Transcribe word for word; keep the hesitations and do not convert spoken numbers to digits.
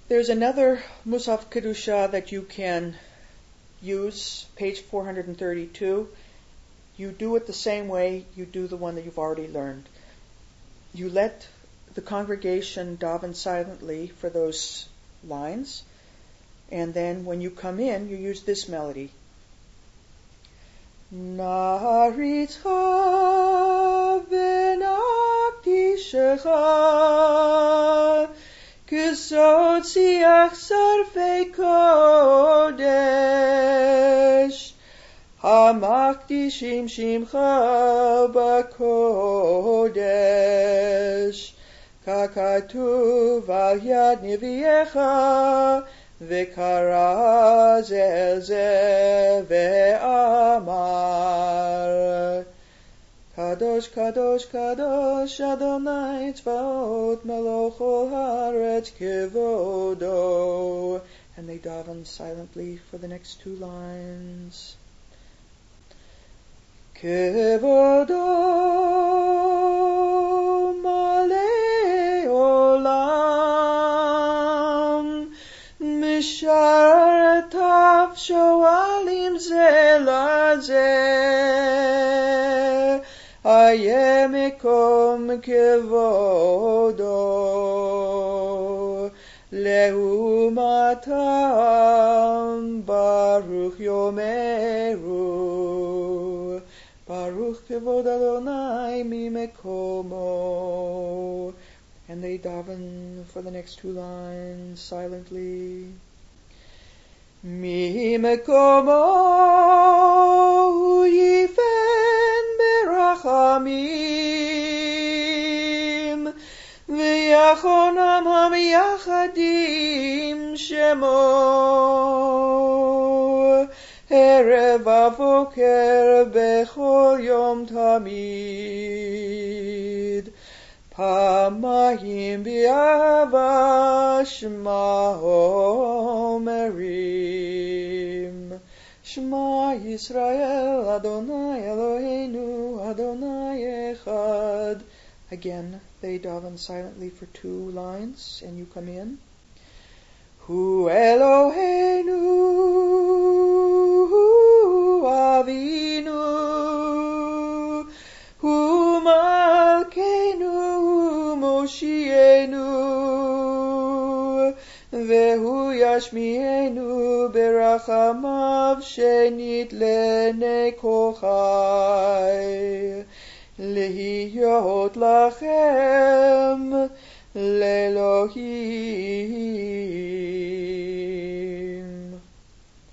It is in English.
There's another Musaf Kedusha that you can use, page four hundred thirty-two. You do it the same way you do the one that you've already learned. You let the congregation daven silently for those lines, and then when you come in, you use this melody. Na'aritzcha v'naqdishecha Ksot siach sarfei kodesh Hamakdishim shimcha b'kodesh Kakatuv al yad neviecha V'kara ze ze ve'amar Kadosh, Kadosh, Kadosh, Adonai Tzvaot, Melech haaretz kevodo. And they daven silently for the next two lines. Kevodo malei olam, misharetav shoalim ze lazeh. Aye mekom kevodo leumatam baruch yomeru baruch kevod Adonai mi mekomo. And they daven for the next two lines silently. Mi mekomo yifen berachamim v'yachonam hamiyachadim shemo erev avoker bechol yom tamid pamayim bi'ava shema omerim Shema Yisrael, Adonai Eloheinu, Adonai Echad. Again, they daven silently for two lines, and you come in. Hu Eloheinu, Hu Avinu, Hu Malkeinu, Hu Moshienu, Vehu Yashmienu berachamav shenit lenei kochai lehiyot lachem lelohim.